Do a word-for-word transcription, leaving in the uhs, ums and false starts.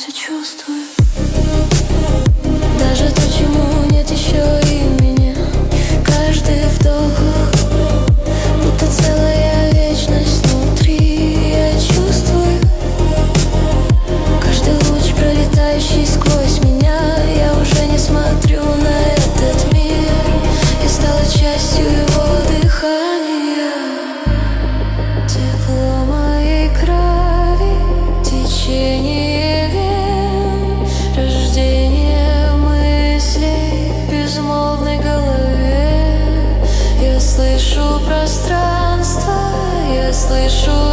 все чувствую. Даже то, чему нет еще имени. Каждый вдох, будто целая вечность внутри. Я чувствую каждый луч, пролетающий сквозь меня. Я уже не смотрю на этот мир. Я стала частью его дыхания. Тепло моей крови, течение вен, рождение мыслей в безмолвной голове. Я слышу пространство, я слышу